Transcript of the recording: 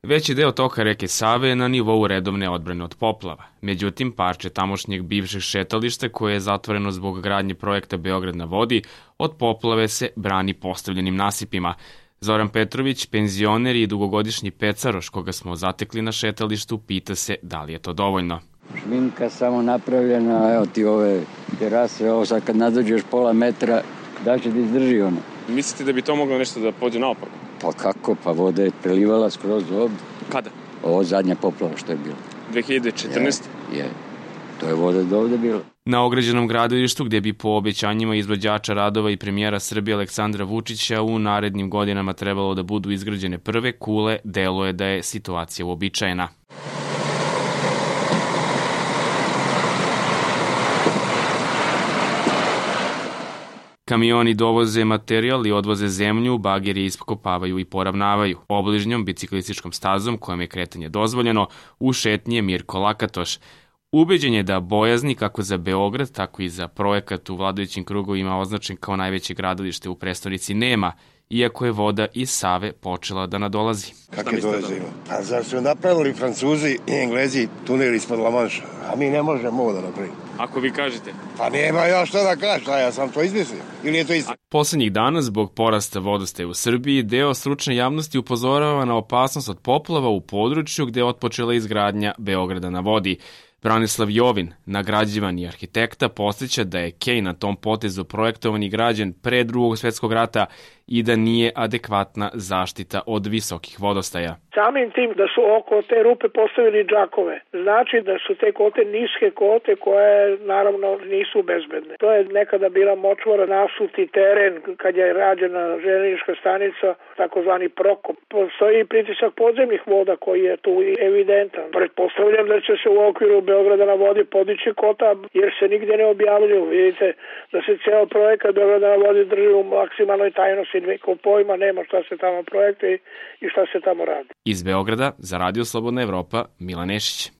Veći deo toka reke Save je na nivou redovne odbrane od poplava. Međutim, parče tamošnjeg bivšeg šetališta koje je zatvoreno zbog gradnje projekta Beograd na vodi, od poplave se brani postavljenim nasipima. Zoran Petrović, penzioner i dugogodišnji pecaroš koga smo zatekli na šetalištu, pita se da li je to dovoljno. Šminka samo napravljena, evo ti ove terase, ovo sad kad nadođeš pola metra, da će da izdrži ono. Mislite da bi to moglo nešto da pođe naopako? Pa kako, pa voda je prelivala skroz ovdje. Kada? Ovo zadnja poplava što je bilo. 2014? Je. To je voda do ovde bila. Na ograđenom gradilištu, gdje bi po obećanjima izvođača radova i premijera Srbije Aleksandra Vučića u narednim godinama trebalo da budu izgrađene prve kule, deluje da je situacija uobičajena. Kamioni dovoze materijal i odvoze zemlju, bageri iskopavaju i poravnavaju. Obližnjom biciklističkom stazom, kojom je kretanje dozvoljeno, u šetnji je Mirko Lakatoš. Ubeđen je da bojazni kako za Beograd, tako i za projekat u vladajućim krugovima označen kao najveće gradilište u prestonici nema, iako je voda iz Save počela da nadolazi. Kakve dođe ima? Pa zar su napravili Francuzi i Englezi tunel ispod La Manša, a mi ne možemo ovo da napravimo. Ako vi kažete. Pa nema ja što da kažem, ja sam to izmislio. Ili je to isto? Poslednjih dana, zbog porasta vodostaja u Srbiji, deo stručne javnosti upozorava na opasnost od poplava u području gde je otpočela izgradnja Beograda na vodi. Branislav Jovin, nagrađivan i arhitekta, podsjeća da je Kej na tom potezu projektovan i građen pre Drugog svetskog rata i da nije adekvatna zaštita od visokih vodostaja. Samim tim da su oko te rupe postavili džakove, znači da su te kote niske kote koje naravno nisu bezbedne. To je nekada bila močvara, nasuti teren kad je rađena železnička stanica, takozvani Prokop. Postoji pritisak podzemnih voda koji je tu evidentan. Pretpostavljam da će se u okviru Beograda na vodi podići kota jer se nigdje ne objavljuju. Vidite da se ceo projekat Beograda na vodi drži u maksimalnoj tajnosti. Niko pojma nema šta se tamo projektuje i šta se tamo radi. Iz Beograda za Radio Slobodna Evropa, Milan Nešić.